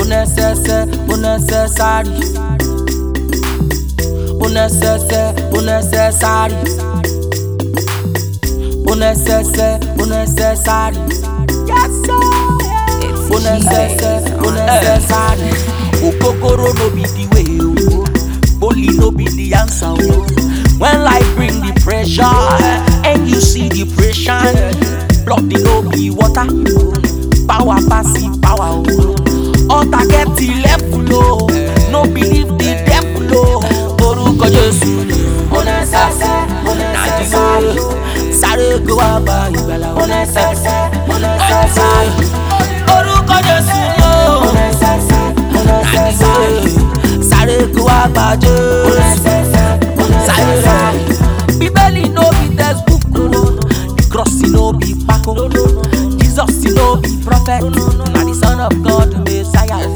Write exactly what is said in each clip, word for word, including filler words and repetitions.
unnecessary, unnecessary, unnecessary, unnecessary, unnecessary, unnecessary. Yes sir. Unnecessary, unnecessary. Okokoro no be the way, Holy no be the answer. When life bring the pressure and you see depression, blood no be water, power passive power. All that get the level low, no believe the devil. Orúkọ Jésù ni unnecessary, unnecessary. Sáré go aba ìgbàlà unnecessary, unnecessary. Orúkọ Jésù ni unnecessary, unnecessary. Sáré go aba Jésù unnecessary, unnecessary. Bíbélì no be textbook, the cross no be pako, Jesus no be prophet, na the son of God Messiah.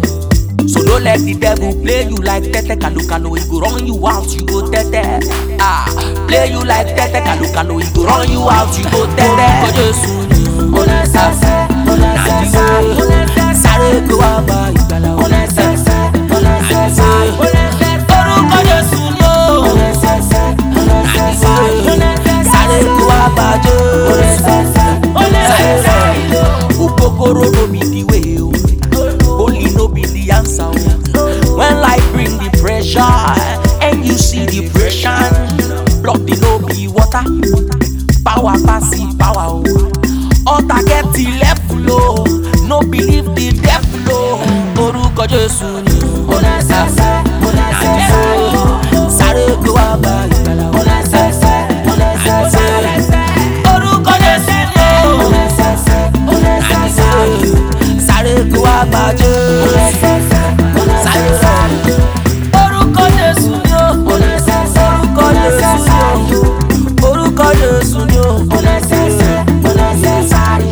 So don't let the devil play you like tete kano kano. He go run you out, you go tete. Ah, play you like tete kano kano. He go run you out, you go tete. Orúkọ Jésù ni unnecessary, unnecessary. Sáré go aba ìgbàlà unnecessary, unnecessary. Orúkọ Jésù ni unnecessary, unnecessary. Sáré go aba Jésù unnecessary, unnecessary. Okokoro no be the way, Holy no be the answer. When life bring the pressure and you see depression, blood no be water, power passive power. All that get the level low, no believe the devil. Orúkọ Jésù ni unnecessary, unnecessary. Sáré go aba ìgbàlà unnecessary, unnecessary. Orúkọ Jésù ni unnecessary, unnecessary. Sáré go aba Jésù unnecessary, unnecessary. Orúkọ Jésù ni unnecessary, unnecessary. Orúkọ Jésù ni unnecessary, unnecessary.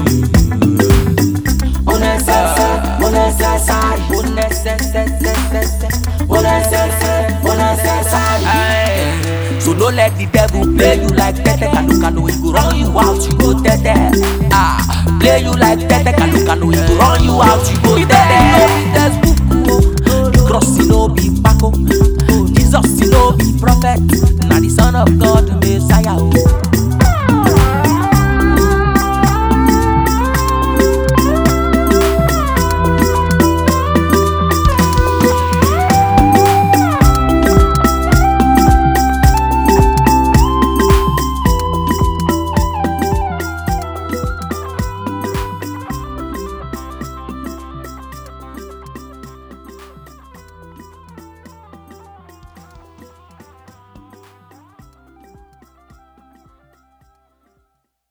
Unnecessary, unnecessary, unnecessary, unnecessary. So don't let the devil play you like tete kano kano. He go run you out, you go tete. Ah, play you like tete kano kano. He go run you out, you go tete. The cross no be pako, Jesus no be prophet, na the son of God